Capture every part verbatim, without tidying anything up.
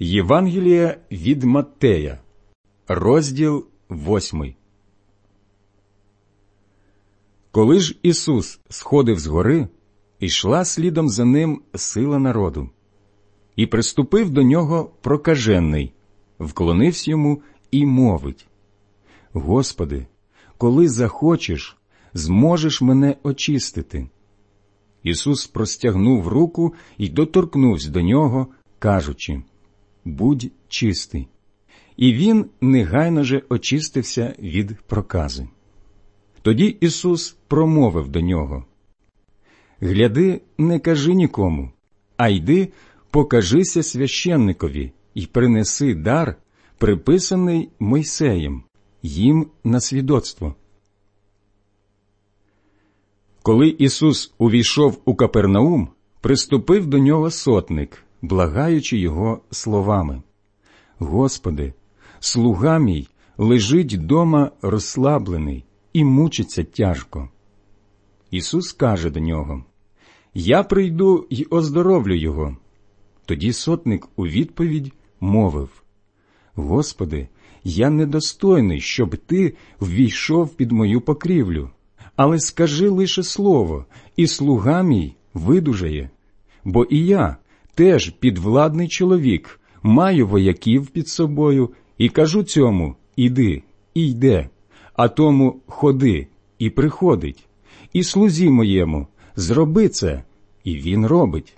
Євангелія від Маттея, розділ восьмий. Коли ж Ісус сходив з гори, ішла слідом за ним сила народу. І приступив до нього прокажений, вклонився йому і мовить: «Господи, коли захочеш, зможеш мене очистити». Ісус простягнув руку і доторкнувся до нього, кажучи: «Будь чистий». І він негайно же очистився від прокази. Тоді Ісус промовив до нього: «Гляди, не кажи нікому, а йди, покажися священникові і принеси дар, приписаний Мойсеєм, їм на свідоцтво». Коли Ісус увійшов у Капернаум, приступив до нього сотник, благаючи його словами: «Господи, слуга мій лежить дома розслаблений і мучиться тяжко». Ісус каже до нього: «Я прийду й оздоровлю його». Тоді сотник у відповідь мовив: «Господи, я недостойний, щоб ти ввійшов під мою покрівлю, але скажи лише слово, і слуга мій видужає. Бо і я, теж підвладний чоловік, маю вояків під собою, і кажу цьому: іди, і йде, а тому: ходи, і приходить, і слузі моєму: зроби це, і він робить».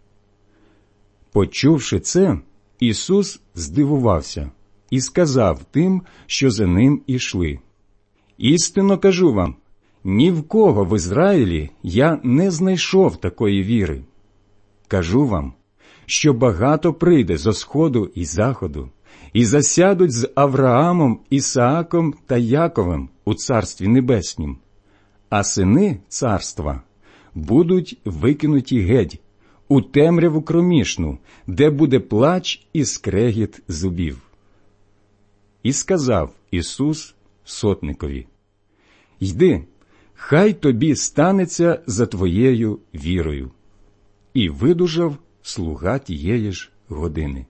Почувши це, Ісус здивувався і сказав тим, що за ним ішли: «Істинно кажу вам, ні в кого в Ізраїлі я не знайшов такої віри. Кажу вам, що багато прийде зо сходу і заходу, і засядуть з Авраамом, Ісааком та Яковом у Царстві Небеснім, а сини царства будуть викинуті геть у темряву кромішну, де буде плач і скрегіт зубів». І сказав Ісус сотникові: «Йди, хай тобі станеться за твоєю вірою». І видужав слуга тієї ж години.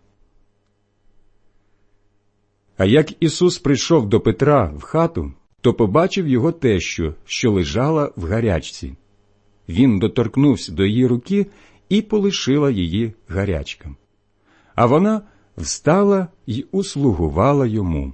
А як Ісус прийшов до Петра в хату, то побачив його тещу, що лежала в гарячці. Він доторкнувся до її руки і полишила її гарячка. А вона встала й услугувала йому.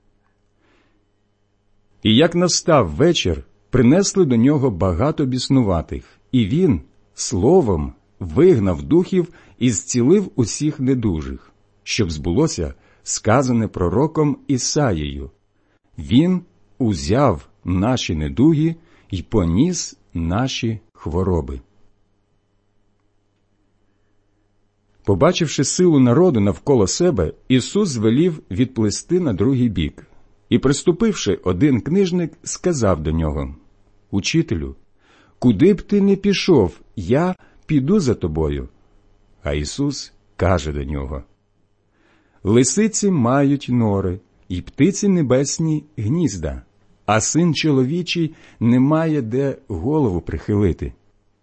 І як настав вечір, принесли до нього багато біснуватих, і він словом вигнав духів і зцілив усіх недужих, щоб збулося сказане пророком Ісаїю: «Він узяв наші недуги й поніс наші хвороби». Побачивши силу народу навколо себе, Ісус звелів відплисти на другий бік. І, приступивши, один книжник сказав до нього: «Учителю, куди б ти не пішов, я піду за тобою». А Ісус каже до нього: «Лисиці мають нори, і птиці небесні гнізда, а син чоловічий не має де голову прихилити».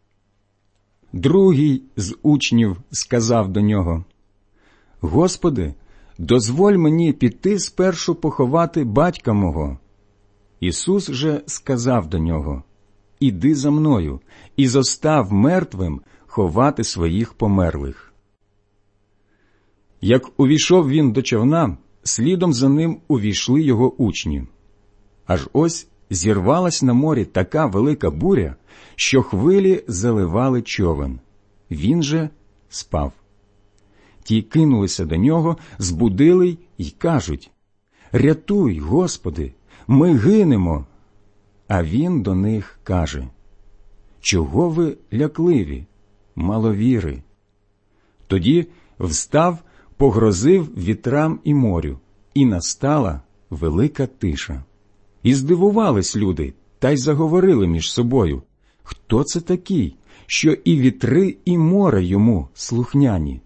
Другий з учнів сказав до нього: «Господи, дозволь мені піти спершу поховати батька мого». Ісус же сказав до нього: «Іди за мною, і зостав мертвим ховати своїх померлих». Як увійшов він до човна, слідом за ним увійшли його учні. Аж ось зірвалась на морі така велика буря, що хвилі заливали човен. Він же спав. Ті кинулися до нього, збудили й кажуть: «Рятуй, Господи, ми гинемо». А він до них каже: «Чого ви лякливі, маловіри?» Тоді встав, погрозив вітрам і морю, і настала велика тиша. І здивувались люди, та й заговорили між собою: «Хто це такий, що і вітри, і море йому слухняні?»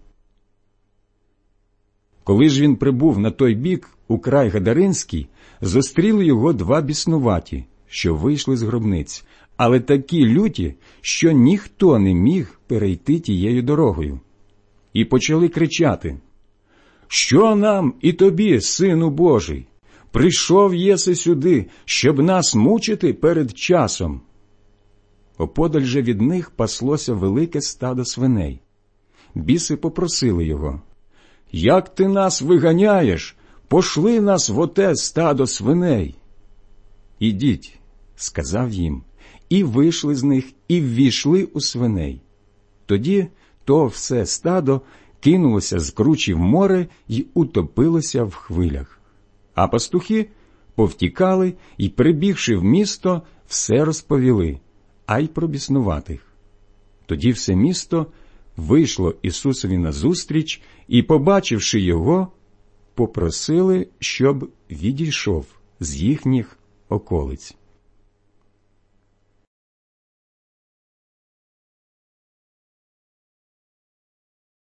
Коли ж він прибув на той бік, у край Гадаринський, зустріли його два біснуваті, що вийшли з гробниць, але такі люті, що ніхто не міг перейти тією дорогою. І почали кричати: Що нам і тобі, Сину Божий? Прийшов єси сюди, щоб нас мучити перед часом». Оподаль же від них паслося велике стадо свиней. Біси попросили його: «Як ти нас виганяєш? Пошли нас в оте стадо свиней». «Ідіть», – сказав їм, і вийшли з них, і ввійшли у свиней. Тоді то все стадо кинулося з кручі в море й утопилося в хвилях. А пастухи повтікали і, прибігши в місто, все розповіли, а й про біснуватих. Тоді все місто вийшло Ісусові назустріч і, побачивши його, попросили, щоб відійшов з їхніх околиць.